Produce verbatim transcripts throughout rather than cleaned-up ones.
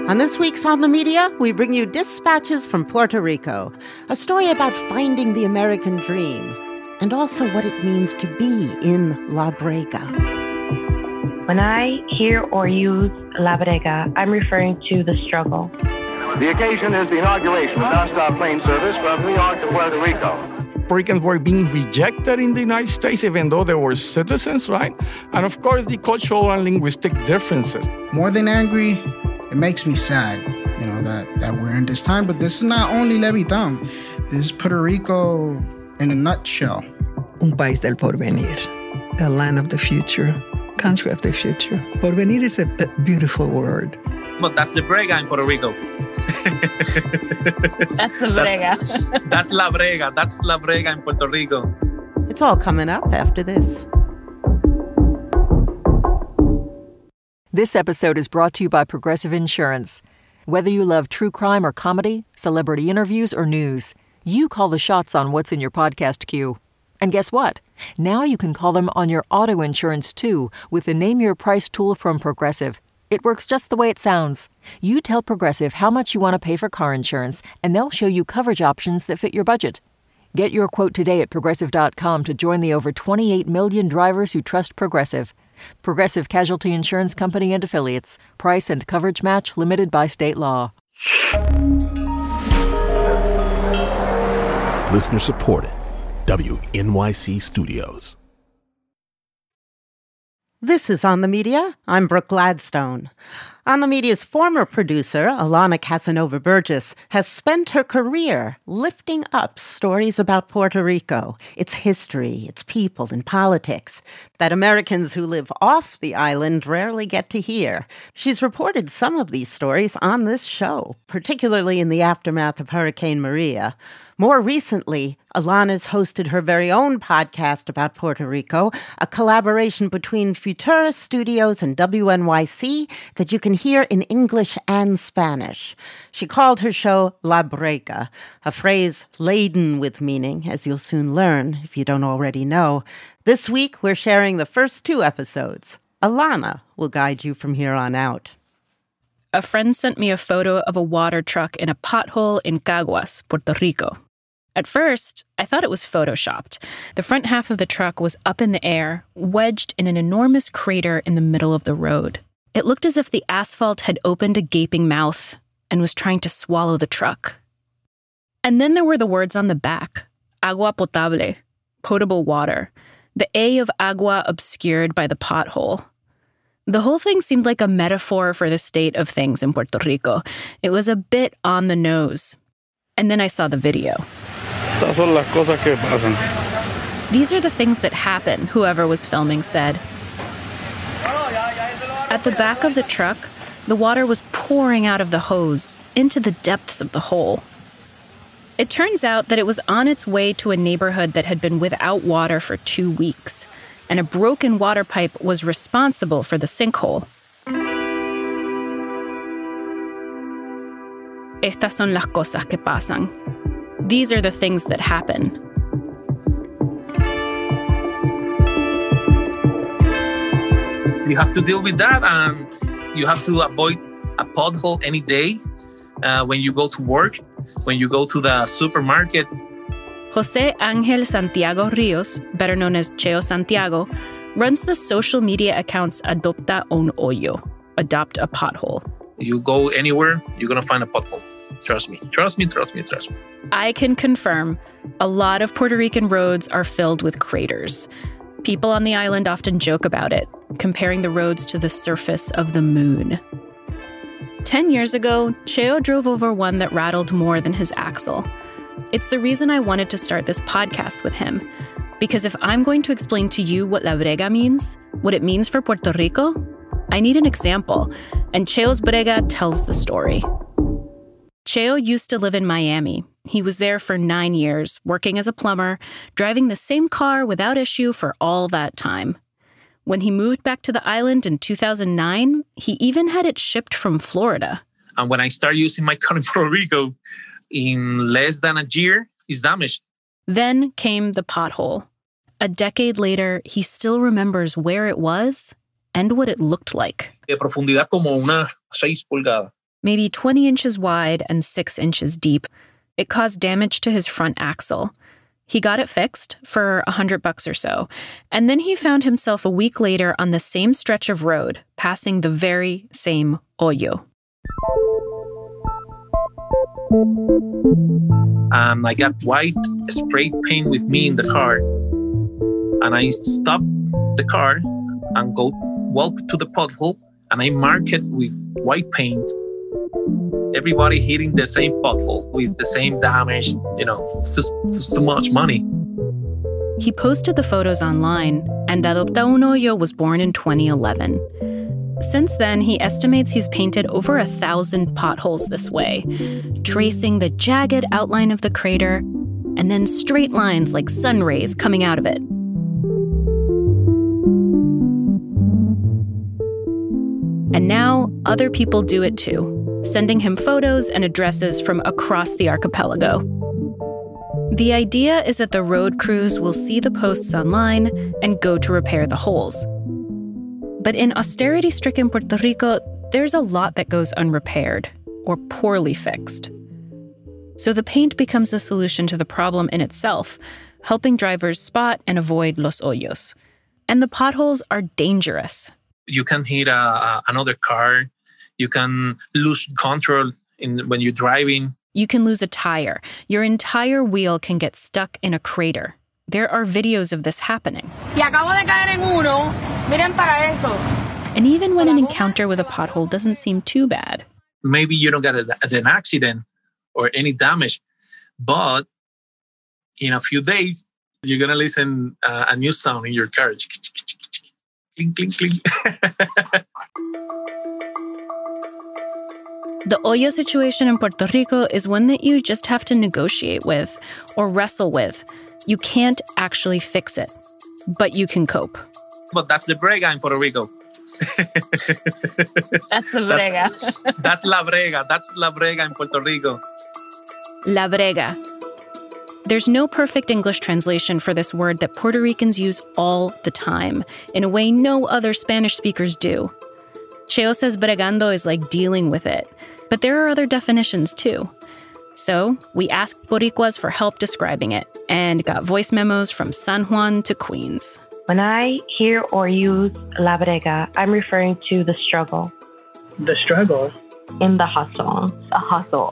On this week's On the Media, we bring you Dispatches from Puerto Rico, a story about finding the American dream, and also what it means to be in La Brega. When I hear or use La Brega, I'm referring to the struggle. The occasion is the inauguration of nonstop plane service from New York to Puerto Rico. Puerto Ricans were being rejected in the United States, even though they were citizens, right? And of course, the cultural and linguistic differences. More than angry, it makes me sad, you know, that, that we're in this time. But this is not only Levittown. This is Puerto Rico in a nutshell. Un país del porvenir, a land of the future, country of the future. Porvenir is a, a beautiful word. But that's the Brega in Puerto Rico. That's the Brega. That's, that's La Brega. That's La Brega in Puerto Rico. It's all coming up after this. This episode is brought to you by Progressive Insurance. Whether you love true crime or comedy, celebrity interviews or news, you call the shots on what's in your podcast queue. And guess what? Now you can call them on your auto insurance too with the Name Your Price tool from Progressive. It works just the way it sounds. You tell Progressive how much you want to pay for car insurance, and they'll show you coverage options that fit your budget. Get your quote today at Progressive dot com to join the over twenty-eight million drivers who trust Progressive. Progressive Casualty Insurance Company and Affiliates. Price and coverage match limited by state law. Listener supported. W N Y C Studios. This is On the Media. I'm Brooke Gladstone. On the Media's former producer, Alana Casanova-Burgess, has spent her career lifting up stories about Puerto Rico, its history, its people, and politics that Americans who live off the island rarely get to hear. She's reported some of these stories on this show, particularly in the aftermath of Hurricane Maria. More recently, Alana's hosted her very own podcast about Puerto Rico, a collaboration between Futura Studios and W N Y C that you can hear in English and Spanish. She called her show La Brega, a phrase laden with meaning, as you'll soon learn if you don't already know. This week, we're sharing the first two episodes. Alana will guide you from here on out. A friend sent me a photo of a water truck in a pothole in Caguas, Puerto Rico. At first, I thought it was photoshopped. The front half of the truck was up in the air, wedged in an enormous crater in the middle of the road. It looked as if the asphalt had opened a gaping mouth and was trying to swallow the truck. And then there were the words on the back, agua potable, potable water, the A of agua obscured by the pothole. The whole thing seemed like a metaphor for the state of things in Puerto Rico. It was a bit on the nose. And then I saw the video. Estas son las cosas que pasan. These are the things that happen, whoever was filming said. At the back of the truck, the water was pouring out of the hose into the depths of the hole. It turns out that it was on its way to a neighborhood that had been without water for two weeks, and a broken water pipe was responsible for the sinkhole. Estas son las cosas que pasan. These are the things that happen. You have to deal with that, and you have to avoid a pothole any day uh, when you go to work, when you go to the supermarket. José Ángel Santiago Rios, better known as Cheo Santiago, runs the social media accounts Adopta un Hoyo, Adopt a Pothole. You go anywhere, you're going to find a pothole. Trust me, trust me, trust me, trust me. I can confirm a lot of Puerto Rican roads are filled with craters. People on the island often joke about it, comparing the roads to the surface of the moon. Ten years ago, Cheo drove over one that rattled more than his axle. It's the reason I wanted to start this podcast with him. Because if I'm going to explain to you what La Brega means, what it means for Puerto Rico, I need an example, and Cheo's Brega tells the story. Cheo used to live in Miami. He was there for nine years, working as a plumber, driving the same car without issue for all that time. When he moved back to the island in two thousand nine, he even had it shipped from Florida. And when I started using my car in Puerto Rico, in less than a year, it's damaged. Then came the pothole. A decade later, he still remembers where it was and what it looked like. De profundidad como una seis pulgadas. maybe twenty inches wide and six inches deep. It caused damage to his front axle. He got it fixed for a hundred bucks or so, and then he found himself a week later on the same stretch of road, passing the very same hoyo. Um, I got white spray paint with me in the car, and I stopped the car and go walk to the pothole, and I mark it with white paint. Everybody hitting the same pothole with the same damage. You know, it's just, just too much money. He posted the photos online, and Adopta un Hoyo was born in twenty eleven. Since then, he estimates he's painted over a thousand potholes this way, tracing the jagged outline of the crater and then straight lines like sun rays coming out of it. And now other people do it too, sending him photos and addresses from across the archipelago. The idea is that the road crews will see the posts online and go to repair the holes. But in austerity-stricken Puerto Rico, there's a lot that goes unrepaired or poorly fixed. So the paint becomes a solution to the problem in itself, helping drivers spot and avoid los hoyos. And the potholes are dangerous. You can hit a, a, another car. You can lose control in, when you're driving. You can lose a tire. Your entire wheel can get stuck in a crater. There are videos of this happening. And even when an encounter with a pothole doesn't seem too bad. Maybe you don't get a, an accident or any damage, but in a few days, you're going to listen uh, a new sound in your car. Clink, clink, clink. The hoyo situation in Puerto Rico is one that you just have to negotiate with or wrestle with. You can't actually fix it, but you can cope. But that's the brega in Puerto Rico. That's the brega. That's, that's la brega. That's la brega in Puerto Rico. La brega. There's no perfect English translation for this word that Puerto Ricans use all the time, in a way no other Spanish speakers do. Cheo says bregando is like dealing with it, but there are other definitions too. So we asked Boricuas for help describing it and got voice memos from San Juan to Queens. When I hear or use la brega, I'm referring to the struggle. The struggle? In the hustle. A hustle.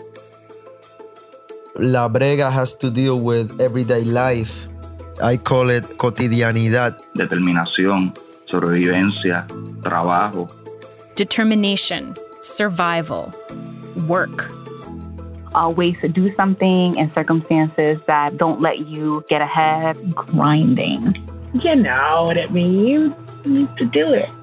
La brega has to deal with everyday life. I call it cotidianidad. Determinación, sobrevivencia, trabajo. Determination, survival, work. Uh, ways to do something in circumstances that don't let you get ahead. Grinding. You know what it means. You need to do it.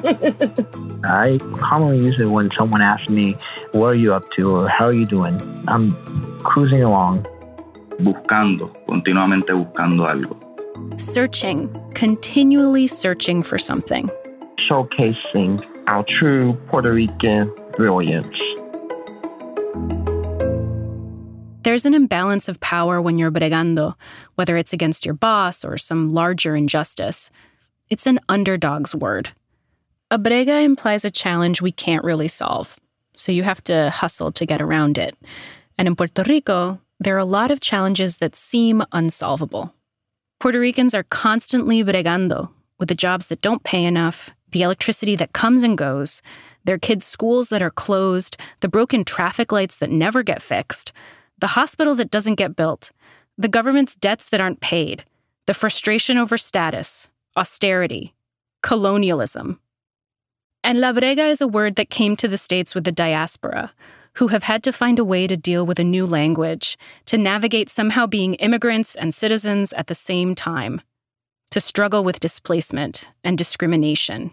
I commonly use it when someone asks me, what are you up to or how are you doing? I'm cruising along. Buscando, continuamente buscando algo. Searching, continually searching for something. Showcasing our true Puerto Rican brilliance. There's an imbalance of power when you're bregando, whether it's against your boss or some larger injustice. It's an underdog's word. A brega implies a challenge we can't really solve, so you have to hustle to get around it. And in Puerto Rico, there are a lot of challenges that seem unsolvable. Puerto Ricans are constantly bregando with the jobs that don't pay enough, the electricity that comes and goes, their kids' schools that are closed, the broken traffic lights that never get fixed, the hospital that doesn't get built, the government's debts that aren't paid, the frustration over status, austerity, colonialism. And la brega is a word that came to the States with the diaspora, who have had to find a way to deal with a new language, to navigate somehow being immigrants and citizens at the same time, to struggle with displacement and discrimination.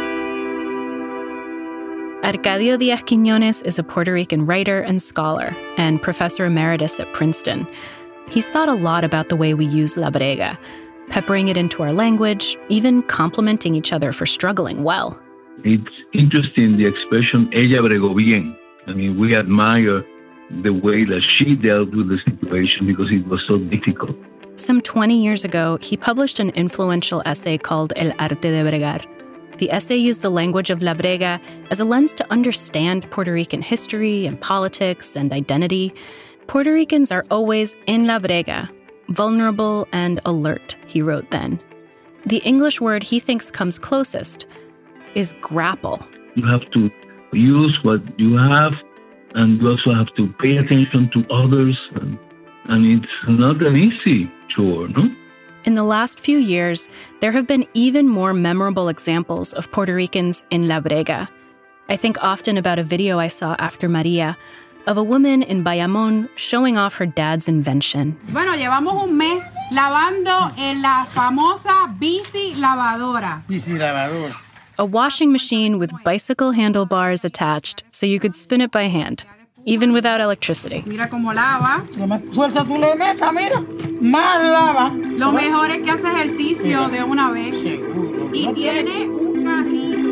Arcadio Diaz-Quiñones is a Puerto Rican writer and scholar and professor emeritus at Princeton. He's thought a lot about the way we use la brega, peppering it into our language, even complimenting each other for struggling well. It's interesting, the expression, ella bregó bien. I mean, we admire the way that she dealt with the situation because it was so difficult. Some twenty years ago, he published an influential essay called El Arte de Bregar. The essay used the language of La Brega as a lens to understand Puerto Rican history and politics and identity. Puerto Ricans are always en La Brega, vulnerable and alert, he wrote then. The English word he thinks comes closest is grapple. You have to use what you have, and you also have to pay attention to others. And, and it's not an easy chore, no? In the last few years, there have been even more memorable examples of Puerto Ricans in La Brega. I think often about a video I saw after Maria of a woman in Bayamón showing off her dad's invention. Bueno, llevamos un mes lavando en la famosa bici lavadora. Bici lavadora. A washing machine with bicycle handlebars attached so you could spin it by hand, even without electricity. Mira cómo lava. Fuerza tú le metas, mira. Más lava. Lo mejor es que hace ejercicio de una vez. Seguro. Y tiene un carrito,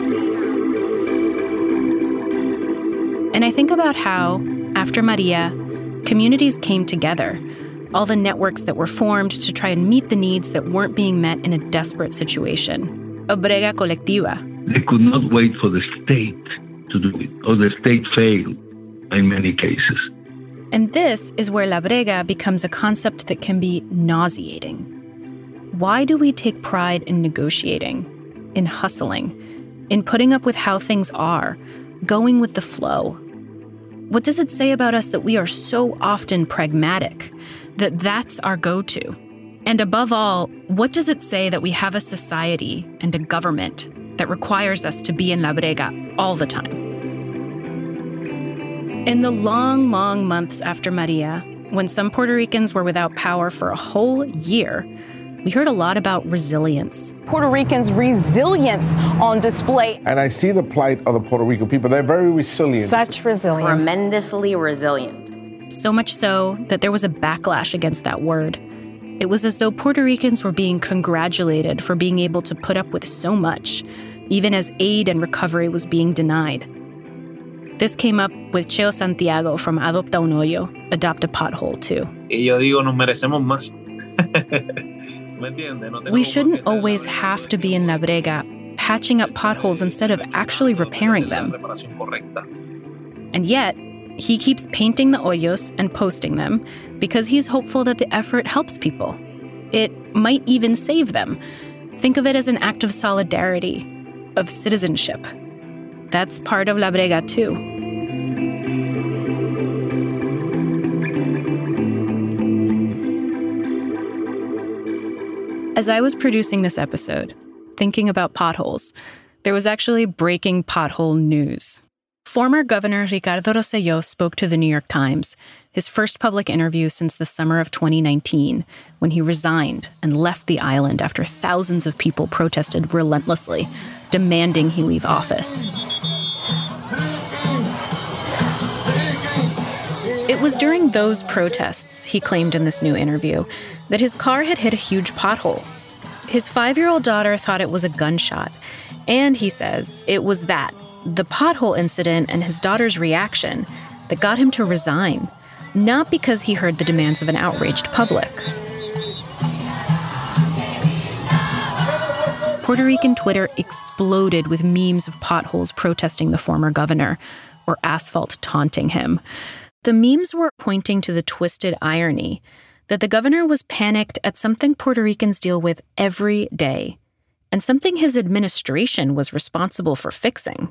mira. And I think about how, after Maria, communities came together. All the networks that were formed to try and meet the needs that weren't being met in a desperate situation. A brega colectiva. They could not wait for the state to do it, or the state failed in many cases. And this is where La Brega becomes a concept that can be nauseating. Why do we take pride in negotiating, in hustling, in putting up with how things are, going with the flow? What does it say about us that we are so often pragmatic, that that's our go-to? And above all, what does it say that we have a society and a government that requires us to be in La Brega all the time? In the long, long months after Maria, when some Puerto Ricans were without power for a whole year, we heard a lot about resilience. Puerto Ricans' resilience on display. And I see the plight of the Puerto Rican people. They're very resilient. Such resilience. Tremendously resilient. So much so that there was a backlash against that word. It was as though Puerto Ricans were being congratulated for being able to put up with so much, even as aid and recovery was being denied. This came up with Cheo Santiago from Adopta un Hoyo, Adopt a Pothole, too. Y yo digo, nos merecemos más. We shouldn't always have to be in La Brega, patching up potholes instead of actually repairing them. And yet, he keeps painting the hoyos and posting them because he's hopeful that the effort helps people. It might even save them. Think of it as an act of solidarity, of citizenship. That's part of La Brega, too. As I was producing this episode, thinking about potholes, there was actually breaking pothole news. Former Governor Ricardo Rosselló spoke to the New York Times, his first public interview since the summer of twenty nineteen, when he resigned and left the island after thousands of people protested relentlessly, demanding he leave office. It was during those protests, he claimed in this new interview, that his car had hit a huge pothole. His five-year-old daughter thought it was a gunshot, and he says it was that, the pothole incident and his daughter's reaction, that got him to resign, not because he heard the demands of an outraged public. Puerto Rican Twitter exploded with memes of potholes protesting the former governor, or asphalt taunting him. The memes were pointing to the twisted irony that the governor was panicked at something Puerto Ricans deal with every day, and something his administration was responsible for fixing.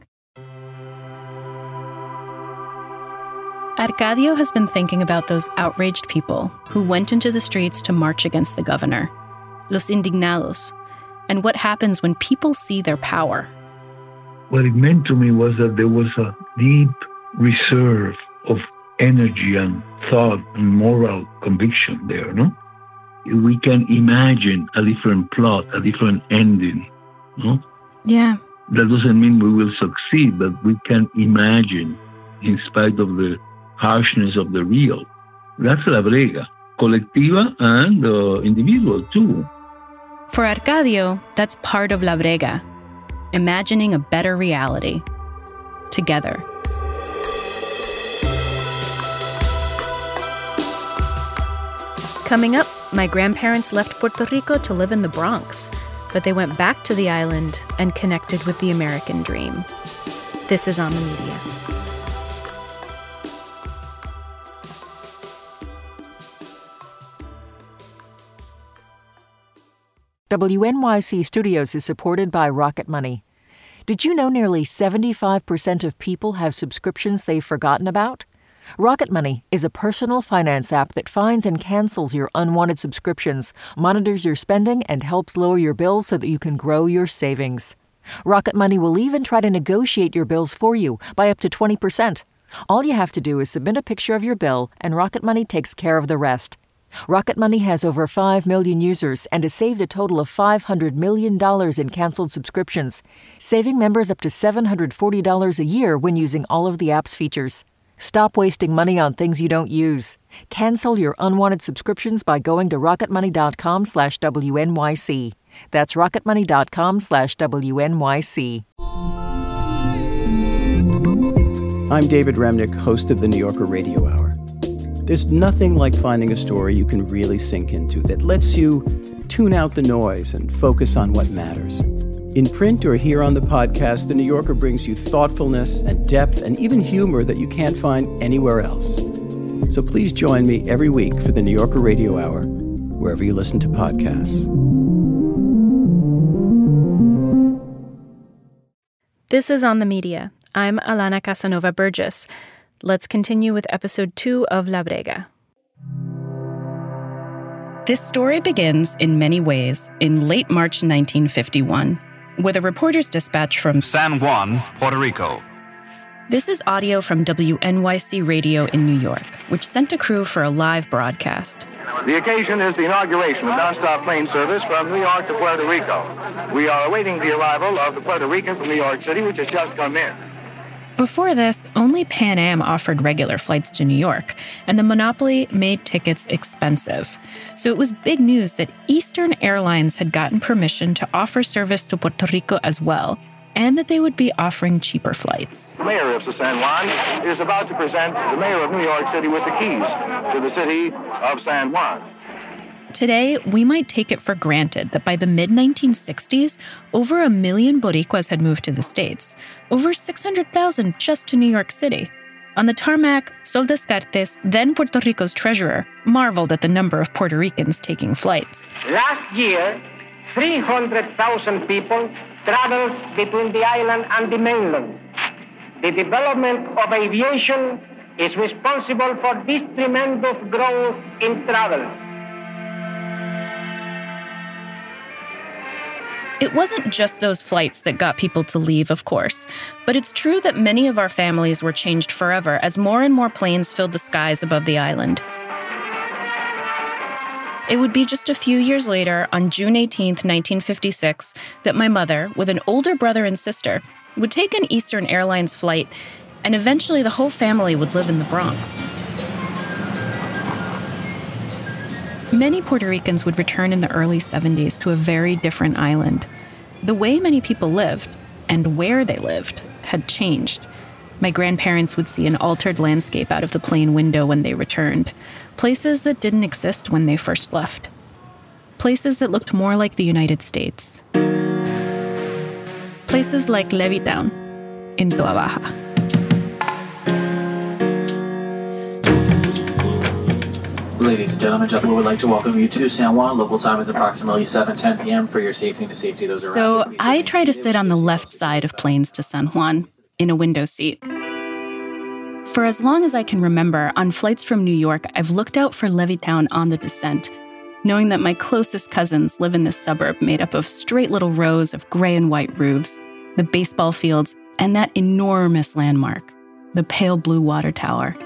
Arcadio has been thinking about those outraged people who went into the streets to march against the governor, los indignados, and what happens when people see their power. What it meant to me was that there was a deep reserve of energy and thought and moral conviction there, no? We can imagine a different plot, a different ending, no? Yeah. That doesn't mean we will succeed, but we can imagine in spite of the harshness of the real. That's La Brega, colectiva and uh, individual too. For Arcadio, that's part of La Brega, imagining a better reality, together. Coming up, my grandparents left Puerto Rico to live in the Bronx. but they went back to the island and connected with the American dream. This is On the Media. W N Y C Studios is supported by Rocket Money. Did you know nearly seventy-five percent of people have subscriptions they've forgotten about? Rocket Money is a personal finance app that finds and cancels your unwanted subscriptions, monitors your spending, and helps lower your bills so that you can grow your savings. Rocket Money will even try to negotiate your bills for you by up to twenty percent. All you have to do is submit a picture of your bill, and Rocket Money takes care of the rest. Rocket Money has over five million users and has saved a total of five hundred million dollars in canceled subscriptions, saving members up to seven hundred forty dollars a year when using all of the app's features. Stop wasting money on things you don't use. Cancel your unwanted subscriptions by going to rocketmoney.com slash WNYC. That's rocketmoney.com slash WNYC. I'm David Remnick, host of the New Yorker Radio Hour. There's nothing like finding a story you can really sink into that lets you tune out the noise and focus on what matters. In print or here on the podcast, The New Yorker brings you thoughtfulness and depth and even humor that you can't find anywhere else. So please join me every week for the New Yorker Radio Hour, wherever you listen to podcasts. This is On the Media. I'm Alana Casanova Burgess. Let's continue with episode two of La Brega. This story begins in many ways in late March nineteen fifty-one, with a reporter's dispatch from San Juan, Puerto Rico. This is audio from W N Y C Radio in New York, which sent a crew for a live broadcast. The occasion is the inauguration of nonstop plane service from New York to Puerto Rico. We are awaiting the arrival of the Puerto Rican from New York City, which has just come in. Before this, only Pan Am offered regular flights to New York, and the monopoly made tickets expensive. So it was big news that Eastern Airlines had gotten permission to offer service to Puerto Rico as well, and that they would be offering cheaper flights. The mayor of San Juan is about to present the mayor of New York City with the keys to the city of San Juan. Today, we might take it for granted that by the mid nineteen sixties, over a million Boricuas had moved to the States, over six hundred thousand just to New York City. On the tarmac, Sol Descartes, then Puerto Rico's treasurer, marveled at the number of Puerto Ricans taking flights. Last year, three hundred thousand people traveled between the island and the mainland. The development of aviation is responsible for this tremendous growth in travel. It wasn't just those flights that got people to leave, of course, but it's true that many of our families were changed forever as more and more planes filled the skies above the island. It would be just a few years later, on June eighteenth, nineteen fifty-six, that my mother, with an older brother and sister, would take an Eastern Airlines flight, and eventually the whole family would live in the Bronx. Many Puerto Ricans would return in the early seventies to a very different island. The way many people lived, and where they lived, had changed. My grandparents would see an altered landscape out of the plane window when they returned. Places that didn't exist when they first left. Places that looked more like the United States. Places like Levittown in Toa Baja. Ladies and gentlemen, gentlemen, we would like to welcome you to San Juan. Local time is approximately seven ten p.m. For your safety and the safety of those around. So I try to sit on the left side of planes to San Juan, in a window seat. For as long as I can remember, on flights from New York, I've looked out for Levittown on the descent, knowing that my closest cousins live in this suburb made up of straight little rows of gray and white roofs, the baseball fields, and that enormous landmark, the pale blue water tower.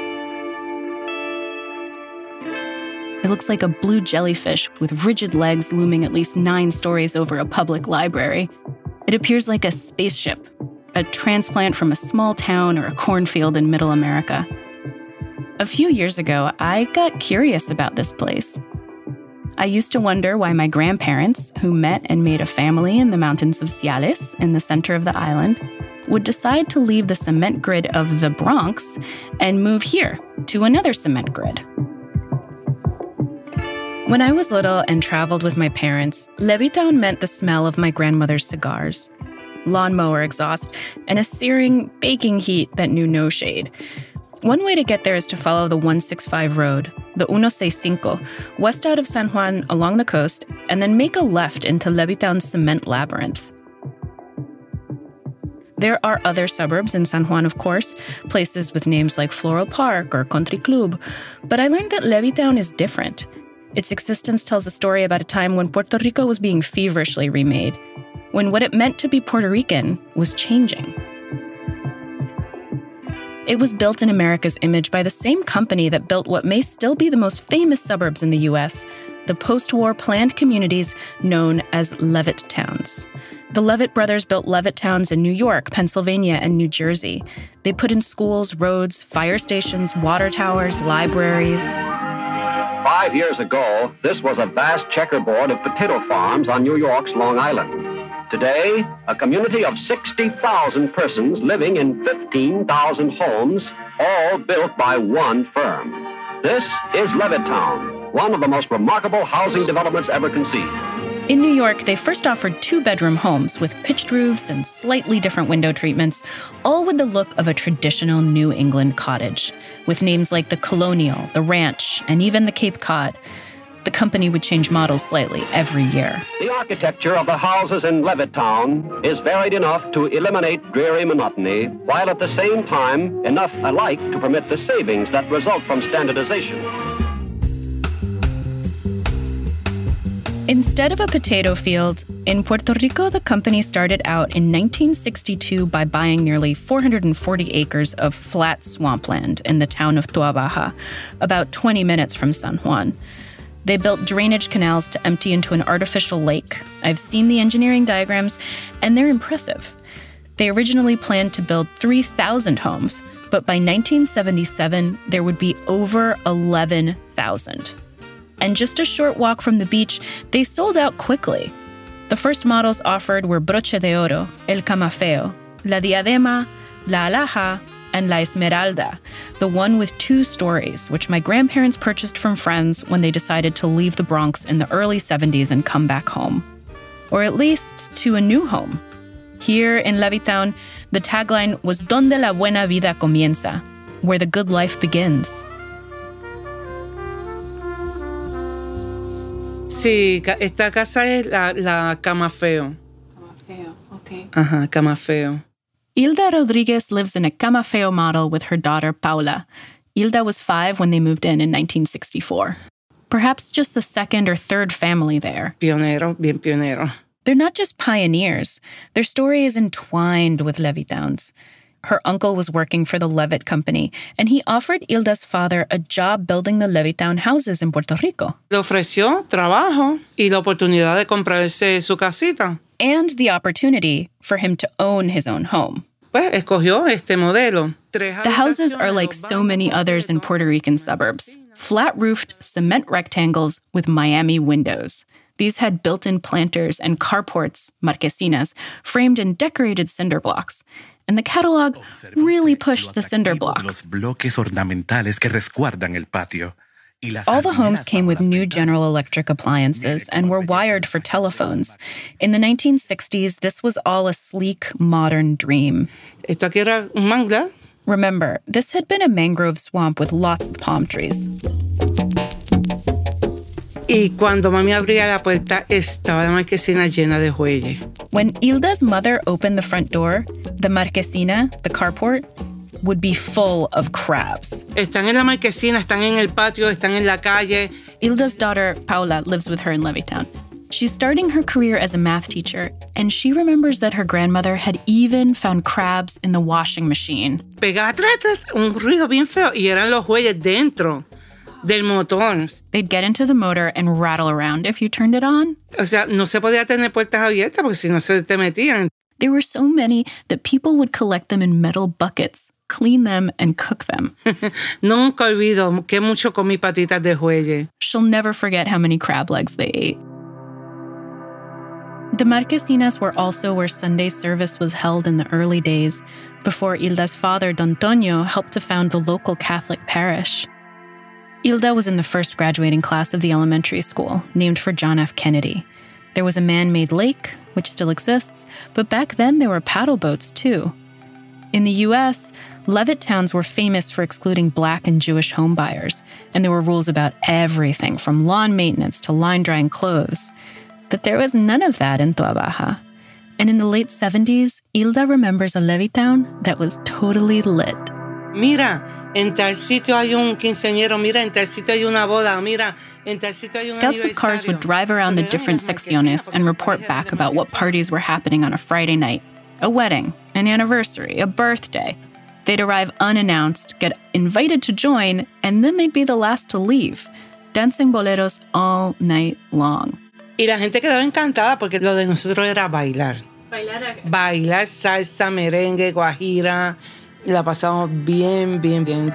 It looks like a blue jellyfish with rigid legs looming at least nine stories over a public library. It appears like a spaceship, a transplant from a small town or a cornfield in Middle America. A few years ago, I got curious about this place. I used to wonder why my grandparents, who met and made a family in the mountains of Ciales, in the center of the island, would decide to leave the cement grid of the Bronx and move here to another cement grid. When I was little and traveled with my parents, Levittown meant the smell of my grandmother's cigars, lawnmower exhaust, and a searing, baking heat that knew no shade. One way to get there is to follow the one sixty-five road, the one sixty-five, west out of San Juan along the coast, and then make a left into Levittown's cement labyrinth. There are other suburbs in San Juan, of course, places with names like Floral Park or Country Club, but I learned that Levittown is different. Its existence tells a story about a time when Puerto Rico was being feverishly remade, when what it meant to be Puerto Rican was changing. It was built in America's image by the same company that built what may still be the most famous suburbs in the U S, the post-war planned communities known as Levitt towns. The Levitt brothers built Levitt towns in New York, Pennsylvania, and New Jersey. They put in schools, roads, fire stations, water towers, libraries. Five years ago, this was a vast checkerboard of potato farms on New York's Long Island. Today, a community of sixty thousand persons living in fifteen thousand homes, all built by one firm. This is Levittown, one of the most remarkable housing developments ever conceived. In New York, they first offered two-bedroom homes with pitched roofs and slightly different window treatments, all with the look of a traditional New England cottage, with names like the Colonial, the Ranch, and even the Cape Cod. The company would change models slightly every year. The architecture of the houses in Levittown is varied enough to eliminate dreary monotony, while at the same time enough alike to permit the savings that result from standardization. Instead of a potato field, in Puerto Rico, the company started out in nineteen sixty-two by buying nearly four hundred forty acres of flat swampland in the town of Tua Baja, about twenty minutes from San Juan. They built drainage canals to empty into an artificial lake. I've seen the engineering diagrams, and they're impressive. They originally planned to build three thousand homes, but by nineteen seventy-seven, there would be over eleven thousand. And just a short walk from the beach, they sold out quickly. The first models offered were Broche de Oro, El Camafeo, La Diadema, La Alhaja, and La Esmeralda, the one with two stories, which my grandparents purchased from friends when they decided to leave the Bronx in the early seventies and come back home. Or at least to a new home. Here in Levittown, the tagline was Donde la buena vida comienza, where the good life begins. Sí, esta casa es la, la Camafeo. Camafeo, okay. Ajá, Camafeo. Hilda Rodriguez lives in a Camafeo model with her daughter, Paula. Hilda was five when they moved in in nineteen sixty-four. Perhaps just the second or third family there. Pionero, bien pionero. They're not just pioneers. Their story is entwined with Levittown's. Her uncle was working for the Levitt Company, and he offered Hilda's father a job building the Levittown houses in Puerto Rico. Le ofreció trabajo y la oportunidad de comprarse su casita. And the opportunity for him to own his own home. Pues escogió este modelo. The houses are like so many others in Puerto Rican suburbs. Flat-roofed cement rectangles with Miami windows. These had built-in planters and carports, marquesinas, framed in decorated cinder blocks. And the catalog really pushed the cinder blocks. All the homes came with new General Electric appliances and were wired for telephones. In the nineteen sixties, this was all a sleek, modern dream. Esto aquí era un manglar. Remember, this had been a mangrove swamp with lots of palm trees. Y cuando mami abría la puerta, estaba la marquesina llena de jueyes. When Hilda's mother opened the front door, the marquesina, the carport, would be full of crabs. Están en la marquesina, están en el patio, están en la calle. Hilda's daughter, Paula, lives with her in Levittown. She's starting her career as a math teacher, and she remembers that her grandmother had even found crabs in the washing machine. Pegaba un ruido bien feo y eran los jueyes dentro del motor. They'd get into the motor and rattle around if you turned it on. O sea, no se podía tener puertas abiertas porque si no se te metían. There were so many that people would collect them in metal buckets, clean them, and cook them. Nunca olvido que mucho comí patitas de jueyes. She'll never forget how many crab legs they ate. The marquesinas were also where Sunday service was held in the early days, before Hilda's father, Don Toño, helped to found the local Catholic parish. Hilda was in the first graduating class of the elementary school, named for John F. Kennedy. There was a man-made lake, which still exists, but back then there were paddle boats too. In the U S, Levittowns were famous for excluding Black and Jewish homebuyers, and there were rules about everything from lawn maintenance to line-drying clothes. But there was none of that in Toa Baja. And in the late seventies, Hilda remembers a Levittown that was totally lit. Mira, en tal sitio hay un quinceañero, mira, en tal sitio hay una boda, mira, en tal sitio hay un Scouts with cars would drive around the different secciones and report back about what parties were happening on a Friday night. A wedding, an anniversary, a birthday. They'd arrive unannounced, get invited to join, and then they'd be the last to leave, dancing boleros all night long. Y la gente quedaba encantada porque lo de nosotros era bailar. Bailar, bailar salsa, merengue, guajira. Y la pasamos bien, bien, bien.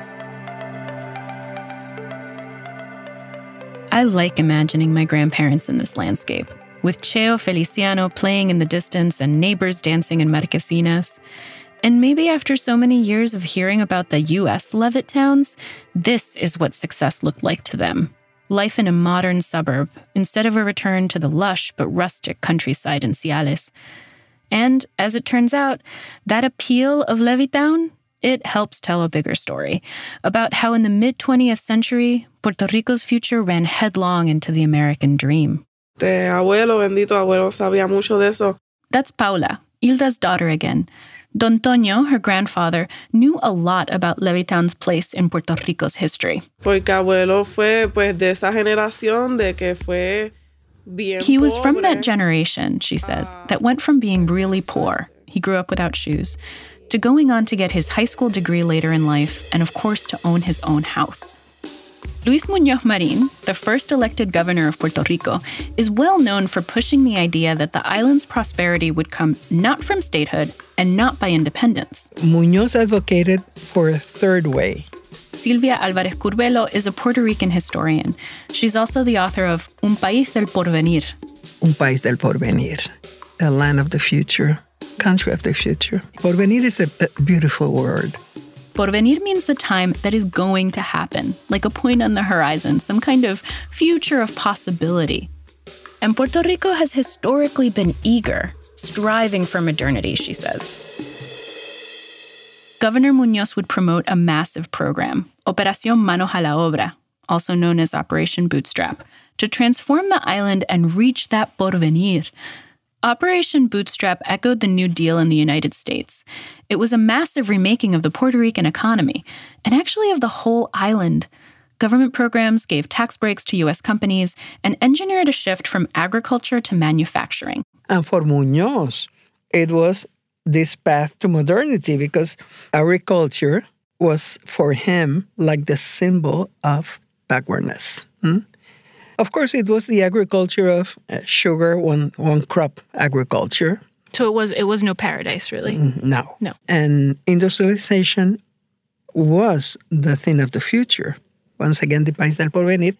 I like imagining my grandparents in this landscape, with Cheo Feliciano playing in the distance and neighbors dancing in marquesinas. And maybe after so many years of hearing about the U S Levittowns, this is what success looked like to them. Life in a modern suburb, instead of a return to the lush but rustic countryside in Ciales. And, as it turns out, that appeal of Levittown, it helps tell a bigger story about how in the mid-twentieth century, Puerto Rico's future ran headlong into the American dream. De abuelo, bendito abuelo, sabía mucho de eso. That's Paula, Hilda's daughter again. Don Toño, her grandfather, knew a lot about Levittown's place in Puerto Rico's history. Porque abuelo fue pues de esa generación de que fue bien He was from pobre. that generation, she says, that went from being really poor, he grew up without shoes, to going on to get his high school degree later in life, and of course to own his own house. Luis Muñoz Marín, the first elected governor of Puerto Rico, is well known for pushing the idea that the island's prosperity would come not from statehood and not by independence. Muñoz advocated for a third way. Silvia Álvarez Curbelo is a Puerto Rican historian. She's also the author of Un País del Porvenir. Un País del Porvenir, a land of the future, country of the future. Porvenir is a, a beautiful word. Porvenir means the time that is going to happen, like a point on the horizon, some kind of future of possibility. And Puerto Rico has historically been eager, striving for modernity, she says. Governor Muñoz would promote a massive program, Operación Manos a la Obra, also known as Operation Bootstrap, to transform the island and reach that porvenir. Operation Bootstrap echoed the New Deal in the United States. It was a massive remaking of the Puerto Rican economy, and actually of the whole island. Government programs gave tax breaks to U S companies and engineered a shift from agriculture to manufacturing. And for Muñoz, it was this path to modernity because agriculture was for him like the symbol of backwardness. Hmm? Of course, it was the agriculture of uh, sugar, one one crop agriculture. So it was it was no paradise, really? No. No. And industrialization was the thing of the future. Once again, the País del Porvenir.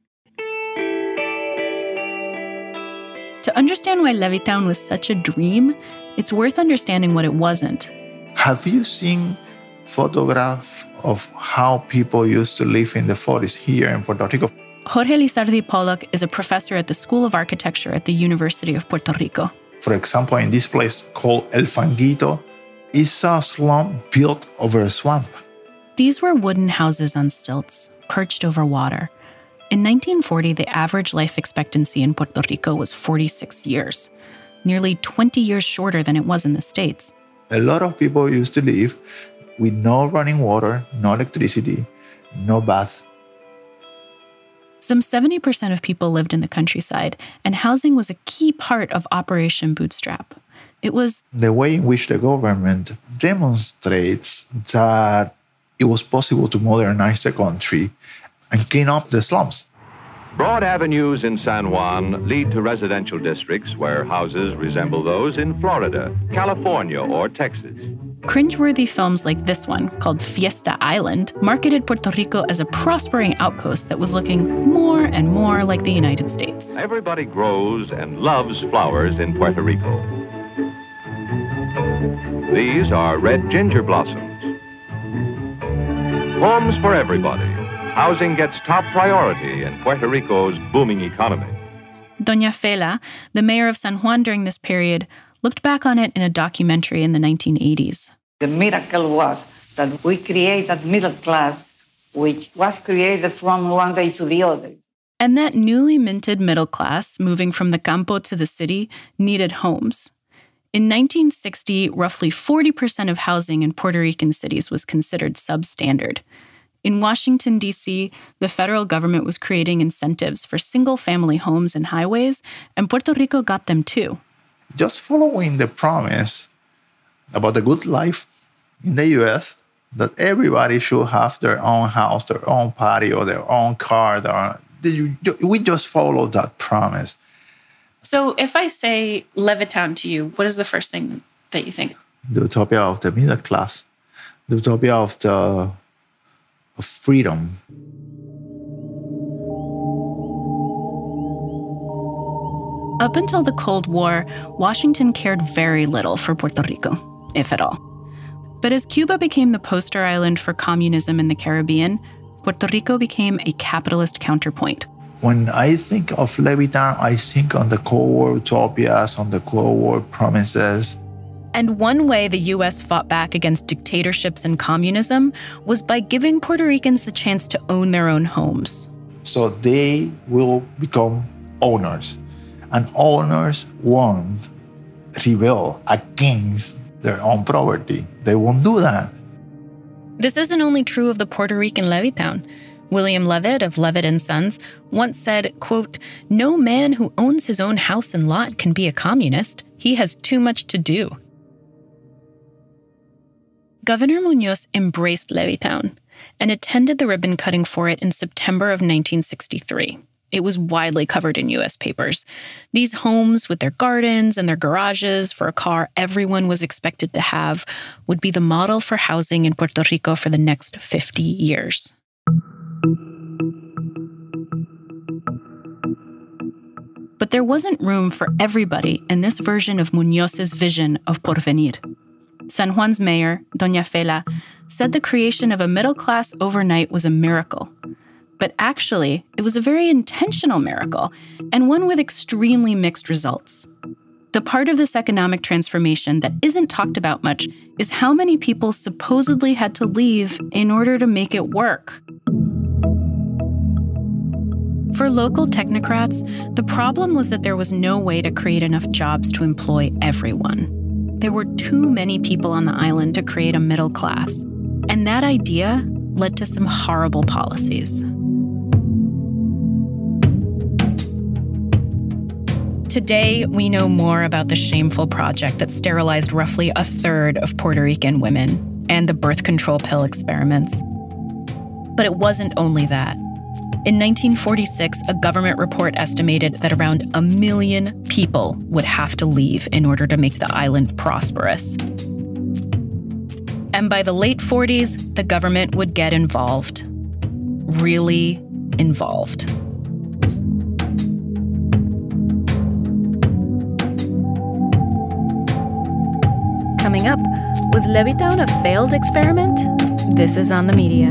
To understand why Levittown was such a dream, it's worth understanding what it wasn't. Have you seen photographs of how people used to live in the forties here in Puerto Rico? Jorge Lizardi Pollock is a professor at the School of Architecture at the University of Puerto Rico. For example, in this place called El Fanguito, it's a slum built over a swamp. These were wooden houses on stilts, perched over water. In nineteen forty, the average life expectancy in Puerto Rico was forty-six years, nearly twenty years shorter than it was in the States. A lot of people used to live with no running water, no electricity, no bath. Some seventy percent of people lived in the countryside, and housing was a key part of Operation Bootstrap. It was the way in which the government demonstrates that it was possible to modernize the country and clean up the slums. Broad avenues in San Juan lead to residential districts where houses resemble those in Florida, California, or Texas. Cringeworthy films like this one, called Fiesta Island, marketed Puerto Rico as a prospering outpost that was looking more and more like the United States. Everybody grows and loves flowers in Puerto Rico. These are red ginger blossoms. Homes for everybody. housing gets top priority in Puerto Rico's booming economy. Doña Fela, the mayor of San Juan during this period, looked back on it in a documentary in the nineteen eighties. The miracle was that we created middle class, which was created from one day to the other. And that newly minted middle class, moving from the campo to the city, needed homes. In nineteen sixty, roughly forty percent of housing in Puerto Rican cities was considered substandard. In Washington, D C, the federal government was creating incentives for single-family homes and highways, and Puerto Rico got them too. Just following the promise about a good life in the U S, that everybody should have their own house, their own patio, their own car. Their own, we just followed that promise. So if I say Levittown to you, what is the first thing that you think? The utopia of the middle class, the utopia of the of freedom. Up until the Cold War, Washington cared very little for Puerto Rico, if at all. But as Cuba became the poster island for communism in the Caribbean, Puerto Rico became a capitalist counterpoint. When I think of Levittown, I think on the Cold War utopias, on the Cold War promises. And one way the U S fought back against dictatorships and communism was by giving Puerto Ricans the chance to own their own homes. So they will become owners. And owners won't rebel against their own property. They won't do that. This isn't only true of the Puerto Rican Levittown. William Levitt of Levitt and Sons once said, quote, "No man who owns his own house and lot can be a communist. He has too much to do." Governor Muñoz embraced Levittown and attended the ribbon cutting for it in September of nineteen sixty-three. It was widely covered in U S papers. These homes with their gardens and their garages for a car everyone was expected to have would be the model for housing in Puerto Rico for the next fifty years. But there wasn't room for everybody in this version of Muñoz's vision of Porvenir. San Juan's mayor, Doña Fela, said the creation of a middle class overnight was a miracle. But actually, it was a very intentional miracle, and one with extremely mixed results. The part of this economic transformation that isn't talked about much is how many people supposedly had to leave in order to make it work. For local technocrats, the problem was that there was no way to create enough jobs to employ everyone. There were too many people on the island to create a middle class. And that idea led to some horrible policies. Today, we know more about the shameful project that sterilized roughly a third of Puerto Rican women and the birth control pill experiments. But it wasn't only that. In nineteen forty-six, a government report estimated that around a million people would have to leave in order to make the island prosperous. And by the late forties, the government would get involved. Really involved. Coming up, was Levittown a failed experiment? This is On the Media.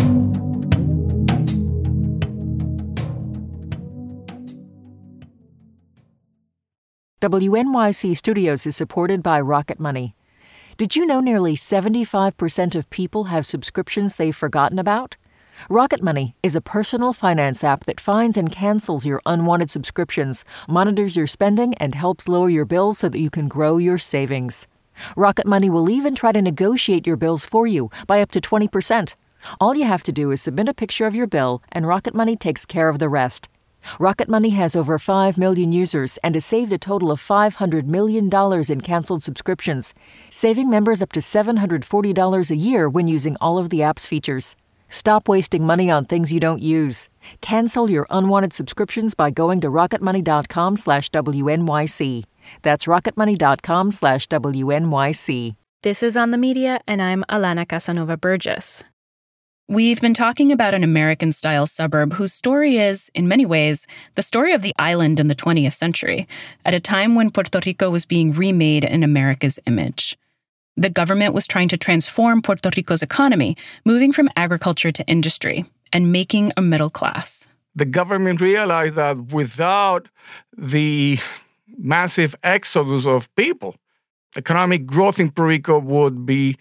W N Y C Studios is supported by Rocket Money. Did you know nearly seventy-five percent of people have subscriptions they've forgotten about? Rocket Money is a personal finance app that finds and cancels your unwanted subscriptions, monitors your spending, and helps lower your bills so that you can grow your savings. Rocket Money will even try to negotiate your bills for you by up to twenty percent. All you have to do is submit a picture of your bill, and Rocket Money takes care of the rest. Rocket Money has over five million users and has saved a total of five hundred million dollars in canceled subscriptions, saving members up to seven hundred forty dollars a year when using all of the app's features. Stop wasting money on things you don't use. Cancel your unwanted subscriptions by going to rocketmoney.com slash WNYC. That's rocketmoney.com slash WNYC. This is On the Media, and I'm Alana Casanova Burgess. We've been talking about an American-style suburb whose story is, in many ways, the story of the island in the twentieth century, at a time when Puerto Rico was being remade in America's image. The government was trying to transform Puerto Rico's economy, moving from agriculture to industry, and making a middle class. The government realized that without the massive exodus of people, economic growth in Puerto Rico would be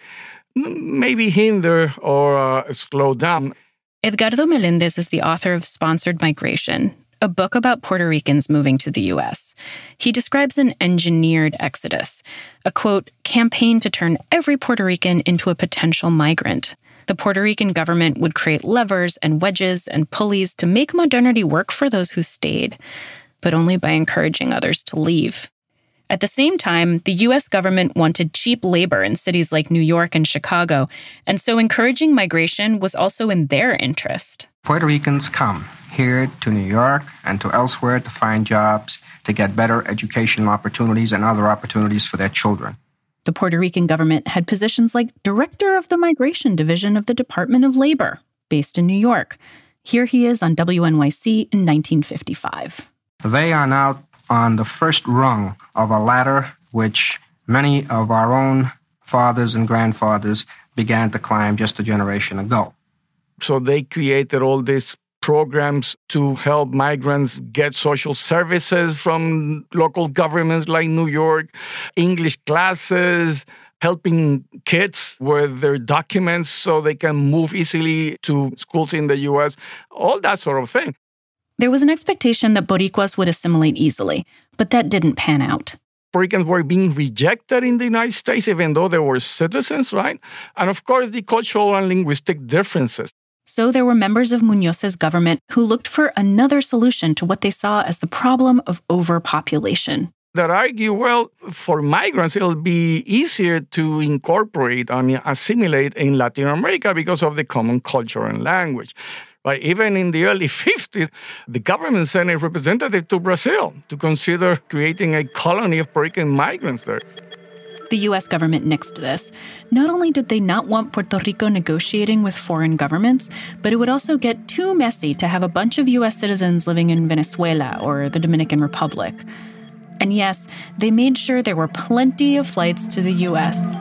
maybe hindered or uh, slowed down. Edgardo Melendez is the author of Sponsored Migration, a book about Puerto Ricans moving to the U S. He describes an engineered exodus, a, quote, campaign to turn every Puerto Rican into a potential migrant. The Puerto Rican government would create levers and wedges and pulleys to make modernity work for those who stayed, but only by encouraging others to leave. At the same time, the U S government wanted cheap labor in cities like New York and Chicago, and so encouraging migration was also in their interest. Puerto Ricans come here to New York and to elsewhere to find jobs, to get better educational opportunities and other opportunities for their children. The Puerto Rican government had positions like Director of the Migration Division of the Department of Labor, based in New York. Here he is on W N Y C in nineteen fifty-five. They are now on the first rung of a ladder which many of our own fathers and grandfathers began to climb just a generation ago. So they created all these programs to help migrants get social services from local governments like New York, English classes, helping kids with their documents so they can move easily to schools in the U S, all that sort of thing. There was an expectation that Boricuas would assimilate easily, but that didn't pan out. Puerto Ricans were being rejected in the United States, even though they were citizens, right? And of course, the cultural and linguistic differences. So there were members of Muñoz's government who looked for another solution to what they saw as the problem of overpopulation. That argue, well, for migrants, it'll be easier to incorporate and assimilate in Latin America because of the common culture and language. Right? Even in the early fifties, the government sent a representative to Brazil to consider creating a colony of Puerto Rican migrants there. The U S government nixed this. Not only did they not want Puerto Rico negotiating with foreign governments, but it would also get too messy to have a bunch of U S citizens living in Venezuela or the Dominican Republic. And yes, they made sure there were plenty of flights to the U S.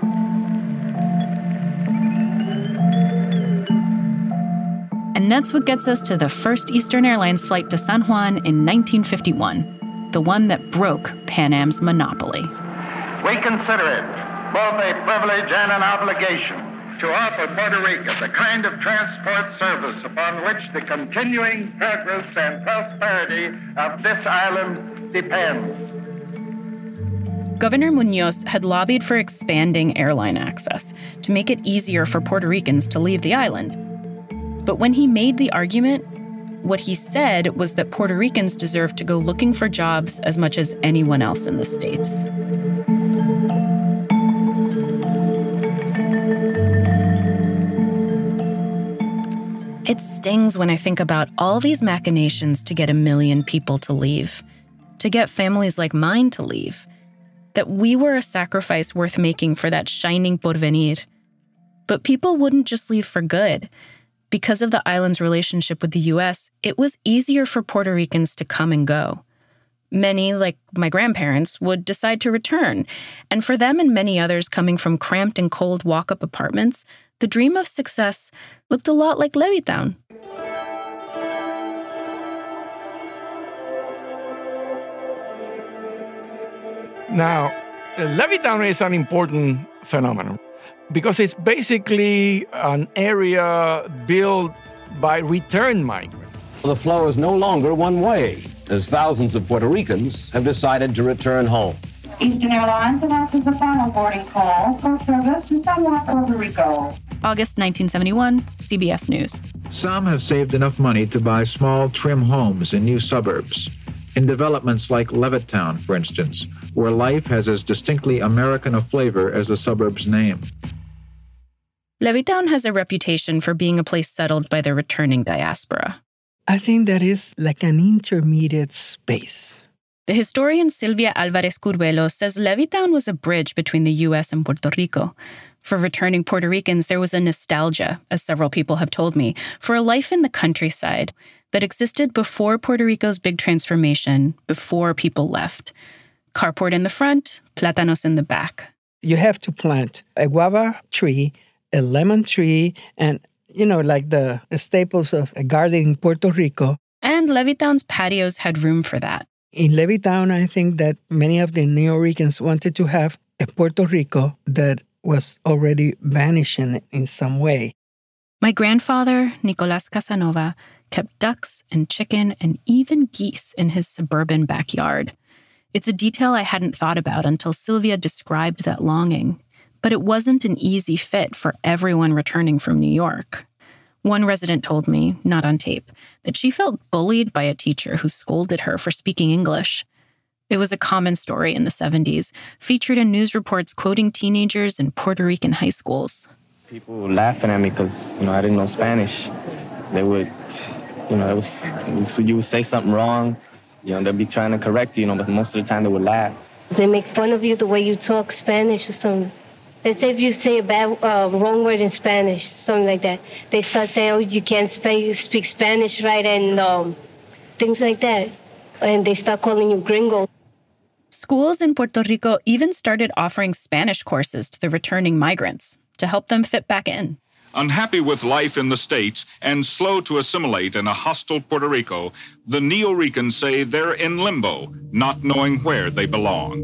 And that's what gets us to the first Eastern Airlines flight to San Juan in nineteen fifty-one, the one that broke Pan Am's monopoly. We consider it both a privilege and an obligation to offer Puerto Rico the kind of transport service upon which the continuing progress and prosperity of this island depends. Governor Muñoz had lobbied for expanding airline access to make it easier for Puerto Ricans to leave the island. But when he made the argument, what he said was that Puerto Ricans deserved to go looking for jobs as much as anyone else in the States. It stings when I think about all these machinations to get a million people to leave, to get families like mine to leave, that we were a sacrifice worth making for that shining porvenir. But people wouldn't just leave for good. Because of the island's relationship with the U S, it was easier for Puerto Ricans to come and go. Many, like my grandparents, would decide to return. And for them and many others coming from cramped and cold walk-up apartments, the dream of success looked a lot like Levittown. Now, Levittown is an important phenomenon because it's basically an area built by return migrants. The flow is no longer one way, as thousands of Puerto Ricans have decided to return home. Eastern Airlines announces the final boarding call for service to San Juan, Puerto Rico. August nineteen seventy-one, C B S News. Some have saved enough money to buy small, trim homes in new suburbs. In developments like Levittown, for instance, where life has as distinctly American a flavor as the suburb's name. Levittown has a reputation for being a place settled by the returning diaspora. I think that is like an intermediate space. The historian Silvia Alvarez Curvelo says Levittown was a bridge between the U S and Puerto Rico. For returning Puerto Ricans, there was a nostalgia, as several people have told me, for a life in the countryside that existed before Puerto Rico's big transformation, before people left. Carport in the front, plátanos in the back. You have to plant a guava tree, a lemon tree, and you know, like the staples of a garden in Puerto Rico. And Levittown's patios had room for that. In Levittown, I think that many of the Nuyorican wanted to have a Puerto Rico that was already vanishing in some way. My grandfather, Nicolas Casanova, kept ducks and chicken and even geese in his suburban backyard. It's a detail I hadn't thought about until Sylvia described that longing. But it wasn't an easy fit for everyone returning from New York. One resident told me, not on tape, that she felt bullied by a teacher who scolded her for speaking English. It was a common story in the seventies, featured in news reports quoting teenagers in Puerto Rican high schools. People were laughing at me because, you know, I didn't know Spanish. They would, you know, it was, it was you would say something wrong, you know, they'd be trying to correct you, you know, but most of the time they would laugh. They make fun of you the way you talk Spanish or something. Let's say if you say a bad, uh, wrong word in Spanish, something like that. They start saying, oh, you can't sp- speak Spanish right, and um, things like that. And they start calling you gringo. Schools in Puerto Rico even started offering Spanish courses to the returning migrants to help them fit back in. Unhappy with life in the States and slow to assimilate in a hostile Puerto Rico, the Nuyorican say they're in limbo, not knowing where they belong.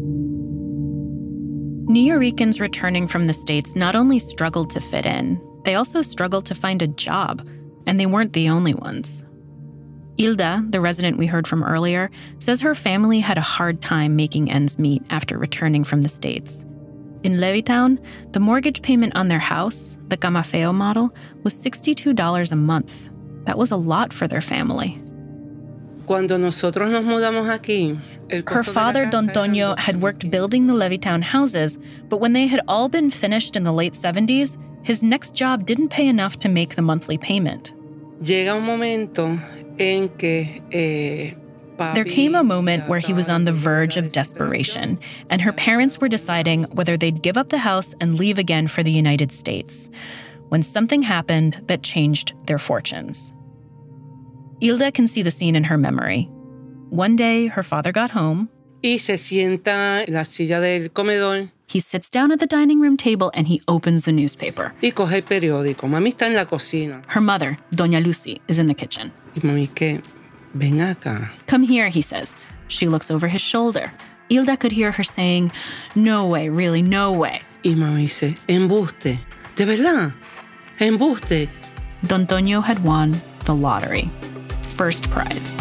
Nuyorican returning from the States not only struggled to fit in, they also struggled to find a job, and they weren't the only ones. Hilda, the resident we heard from earlier, says her family had a hard time making ends meet after returning from the States. In Levittown, the mortgage payment on their house, the Camafeo model, was sixty-two dollars a month. That was a lot for their family. Cuando nosotros nos mudamos aquí, her father, Don Toño, had worked building the Levittown houses, but when they had all been finished in the late seventies, his next job didn't pay enough to make the monthly payment. Llega un momento en que, eh, There came a moment where he was on the verge of desperation, and her parents were deciding whether they'd give up the house and leave again for the United States, when something happened that changed their fortunes. Hilda can see the scene in her memory. One day, her father got home. Y se sienta en la silla del comedor. He sits down at the dining room table and he opens the newspaper. Y coge el periódico. Mami está en la cocina. Her mother, Doña Lucy, is in the kitchen. Y mami, ¿qué? Ven acá. Come here, he says. She looks over his shoulder. Hilda could hear her saying, no way, really, no way. Y mami dice, embuste. ¿De verdad? Embuste. Don Toño had won the lottery. First prize.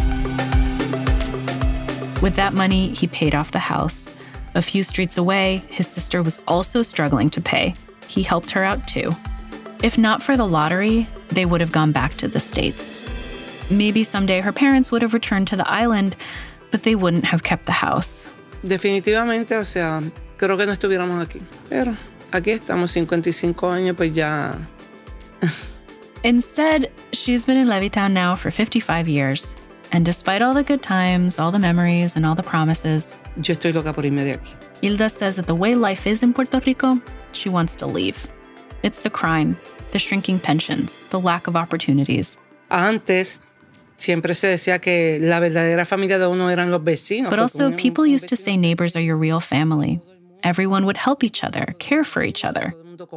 With that money, he paid off the house. A few streets away, his sister was also struggling to pay. He helped her out too. If not for the lottery, they would have gone back to the States. Maybe someday her parents would have returned to the island, but they wouldn't have kept the house. Definitivamente, o sea, creo que no estuviéramos aquí. Pero aquí estamos, cincuenta y cinco años, pues ya. Instead, she's been in Levittown now for fifty-five years. And despite all the good times, all the memories, and all the promises, yo estoy loca por irme de aquí. Hilda says that the way life is in Puerto Rico, she wants to leave. It's the crime, the shrinking pensions, the lack of opportunities. Antes, siempre se decía que la verdadera familia de uno eran los vecinos. But also, people used to say neighbors are your real family. Everyone would help each other, care for each other.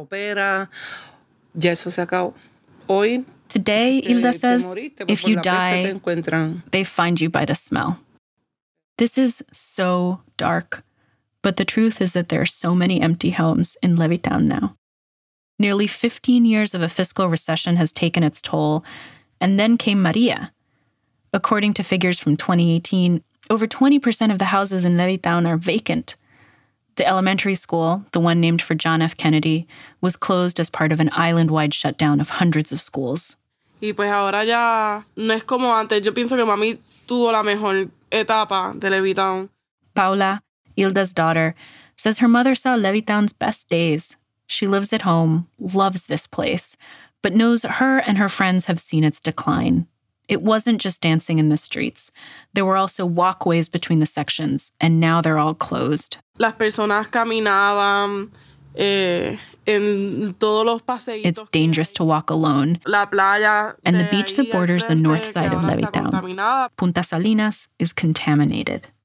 Ya eso se acabó. Hoy, today, Hilda says, if you die, they find you by the smell. This is so dark, but the truth is that there are so many empty homes in Levittown now. Nearly fifteen years of a fiscal recession has taken its toll, and then came Maria. According to figures from twenty eighteen, over twenty percent of the houses in Levittown are vacant. The elementary school, the one named for John F. Kennedy, was closed as part of an island-wide shutdown of hundreds of schools. Y pues ahora ya no es como antes. Yo pienso que mami tuvo la mejor etapa de Levittown. Paula, Hilda's daughter, says her mother saw Levittown's best days. She lives at home, loves this place, but knows her and her friends have seen its decline. It wasn't just dancing in the streets. There were also walkways between the sections, and now they're all closed. Las personas caminaban eh, en todos los paseitos. It's dangerous to walk alone. La playa and the beach that borders the north side of Levittown, Punta Salinas, is contaminated.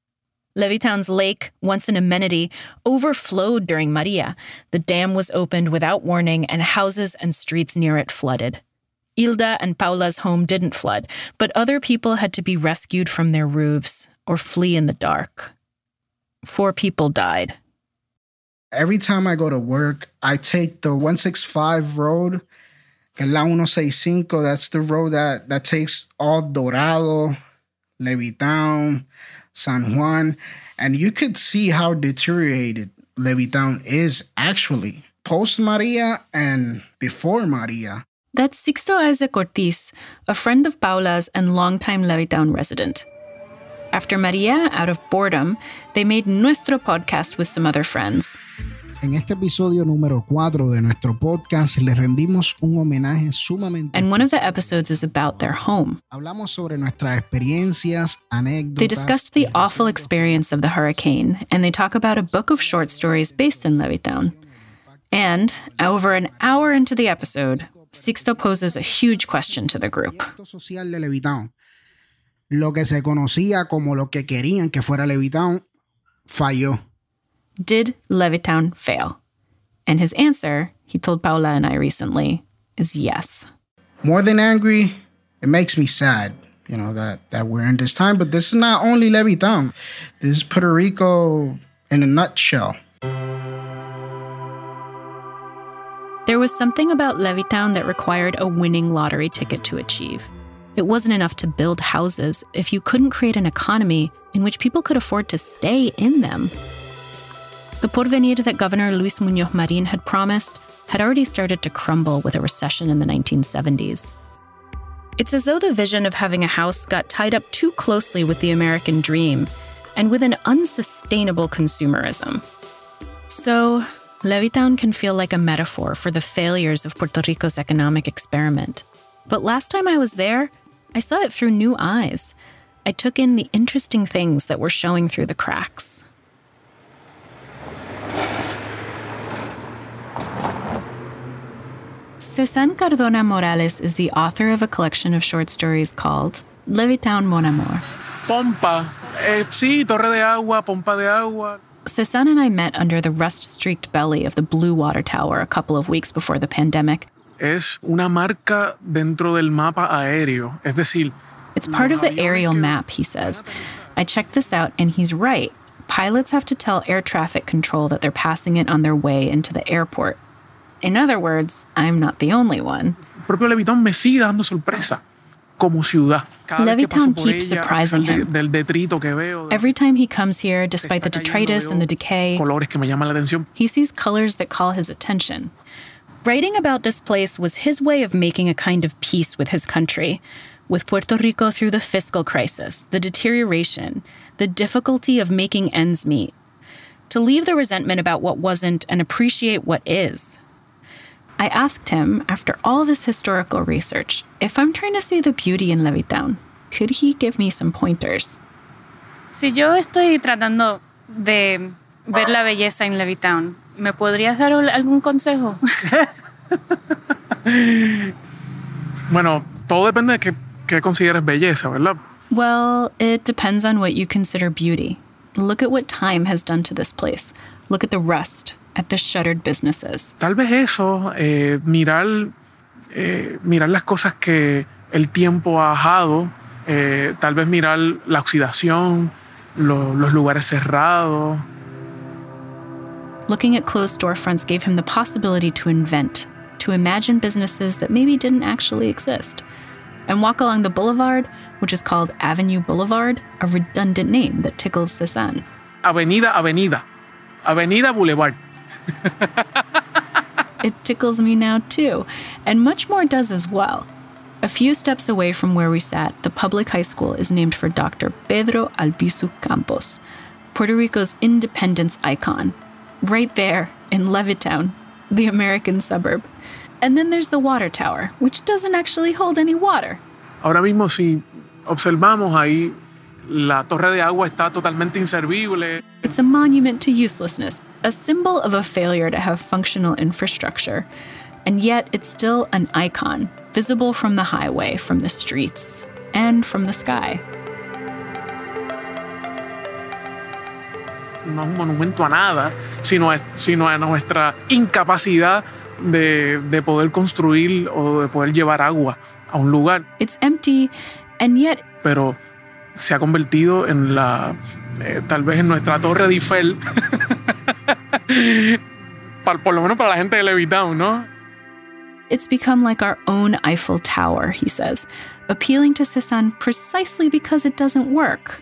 Levittown's lake, once an amenity, overflowed during Maria. The dam was opened without warning, and houses and streets near it flooded. Hilda and Paula's home didn't flood, but other people had to be rescued from their roofs or flee in the dark. Four people died. Every time I go to work, I take the one sixty-five road, que es la one sixty-five. That's the road that, that takes all Dorado, Levittown, San Juan, and you could see how deteriorated Levittown is actually post-Maria and before Maria. That's Sixto Isaac Ortiz, a friend of Paula's and longtime Levittown resident. After Maria, out of boredom, they made Nuestro podcast with some other friends. En este episodio número cuatro de nuestro podcast, le rendimos un homenaje sumamente. And one of the episodes is about their home. Hablamos sobre nuestras experiencias, anécdotas. They discussed the awful experience of the hurricane, and they talk about a book of short stories based in Levittown. And, over an hour into the episode, Sixto poses a huge question to the group. Lo que se conocía como lo que querían que fuera Levittown falló. Did Levittown fail? And his answer, he told Paula and I recently, is yes. More than angry, it makes me sad, you know, that, that we're in this time. But this is not only Levittown. This is Puerto Rico in a nutshell. There was something about Levittown that required a winning lottery ticket to achieve. It wasn't enough to build houses if you couldn't create an economy in which people could afford to stay in them. The porvenir that Governor Luis Muñoz Marin had promised had already started to crumble with a recession in the nineteen seventies. It's as though the vision of having a house got tied up too closely with the American dream and with an unsustainable consumerism. So, Levittown can feel like a metaphor for the failures of Puerto Rico's economic experiment. But last time I was there, I saw it through new eyes. I took in the interesting things that were showing through the cracks. Cézanne Cardona Morales is the author of a collection of short stories called Levittown Mon Amour. Pompa. Eh, sí, torre de agua, pompa de agua. Cézanne and I met under the rust-streaked belly of the Blue Water Tower a couple of weeks before the pandemic. Es una marca dentro del mapa aéreo. Es decir, it's part of the aerial map, he says. I checked this out, and he's right. Pilots have to tell air traffic control that they're passing it on their way into the airport. In other words, I'm not the only one. Propio Levittown me sigue dando sorpresa, como ciudad. Levittown keeps surprising him. Every time he comes here, despite the detritus and the decay, he sees colors that call his attention. Writing about this place was his way of making a kind of peace with his country, with Puerto Rico through the fiscal crisis, the deterioration, the difficulty of making ends meet. To leave the resentment about what wasn't and appreciate what is. I asked him, after all this historical research, if I'm trying to see the beauty in Levittown, could he give me some pointers? Si yo estoy tratando de ver la belleza en Levittown, ¿me podrías dar algún consejo? Bueno, todo depende de qué, qué consideres belleza, ¿verdad? Well, it depends on what you consider beauty. Look at what time has done to this place. Look at the rust, at the shuttered businesses. Tal vez eso, eh, mirar, eh, mirar las cosas que el tiempo ha ajado, eh, tal vez mirar la oxidación, lo, los lugares cerrados. Looking at closed storefronts gave him the possibility to invent, to imagine businesses that maybe didn't actually exist. And walk along the boulevard, which is called Avenue Boulevard, a redundant name that tickles Cézanne. Avenida, Avenida. Avenida Boulevard. It tickles me now, too, and much more does as well. A few steps away from where we sat, the public high school is named for Doctor Pedro Albizu Campos, Puerto Rico's independence icon. Right there in Levittown, the American suburb. And then there's the water tower, which doesn't actually hold any water. Ahora mismo, si observamos ahí, la torre de agua está totalmente inservible. It's a monument to uselessness, a symbol of a failure to have functional infrastructure. And yet it's still an icon, visible from the highway, from the streets, and from the sky. no es un monumento a nada, sino a, sino a nuestra incapacidad de, de poder construir o de poder llevar agua a un lugar. It's empty, and yet... Pero se ha convertido en la, eh, tal vez en nuestra torre de Eiffel, por, por lo menos para la gente de Levittown, ¿no? It's become like our own Eiffel Tower, he says, appealing to Cezanne precisely because it doesn't work.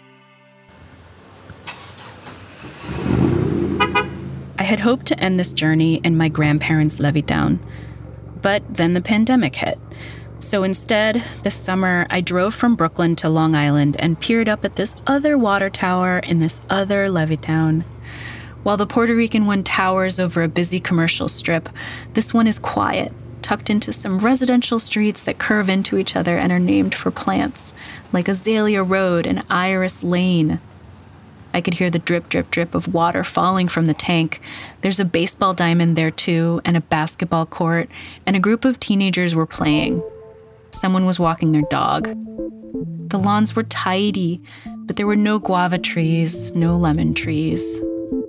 I had hoped to end this journey in my grandparents' Levittown, but then the pandemic hit. So instead, this summer, I drove from Brooklyn to Long Island and peered up at this other water tower in this other Levittown. While the Puerto Rican one towers over a busy commercial strip, this one is quiet, tucked into some residential streets that curve into each other and are named for plants, like Azalea Road and Iris Lane. I could hear the drip, drip, drip of water falling from the tank. There's a baseball diamond there too, and a basketball court, and a group of teenagers were playing. Someone was walking their dog. The lawns were tidy, but there were no guava trees, no lemon trees.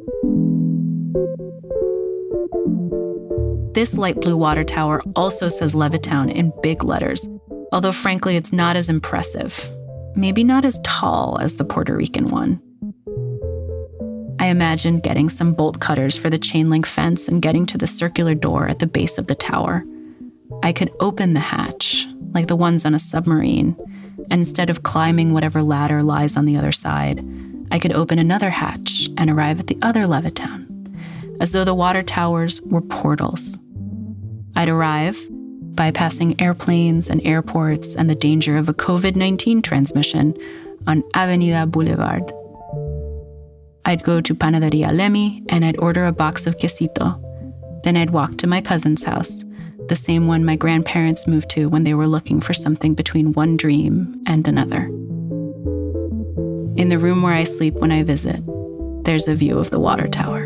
This light blue water tower also says Levittown in big letters, although frankly it's not as impressive. Maybe not as tall as the Puerto Rican one. I imagined getting some bolt cutters for the chain link fence and getting to the circular door at the base of the tower. I could open the hatch, like the ones on a submarine, and instead of climbing whatever ladder lies on the other side, I could open another hatch and arrive at the other Levittown, as though the water towers were portals. I'd arrive, bypassing airplanes and airports and the danger of a covid nineteen transmission, on Avenida Boulevard. I'd go to Panaderia Lemi and I'd order a box of quesito. Then I'd walk to my cousin's house, the same one my grandparents moved to when they were looking for something between one dream and another. In the room where I sleep when I visit, there's a view of the water tower.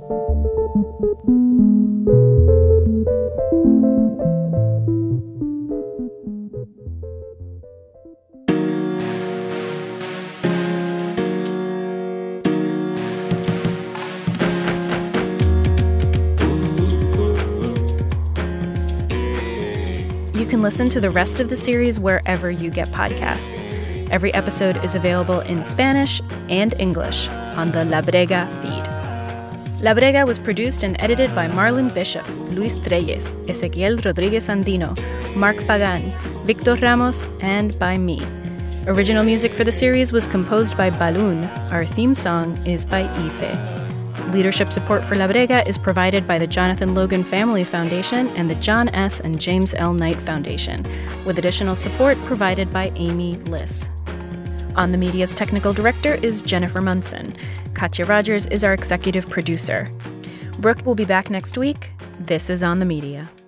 You can listen to the rest of the series wherever you get podcasts. Every episode is available in Spanish and English on the La Brega feed. La Brega was produced and edited by Marlon Bishop, Luis Treyes, Ezequiel Rodriguez Andino, Mark Pagan, Victor Ramos, and by me. Original music for the series was composed by Balloon. Our theme song is by Ife. Leadership support for La Brega is provided by the Jonathan Logan Family Foundation and the John S. and James L. Knight Foundation, with additional support provided by Amy Liss. On the Media's technical director is Jennifer Munson. Katya Rogers is our executive producer. Brooke will be back next week. This is On the Media.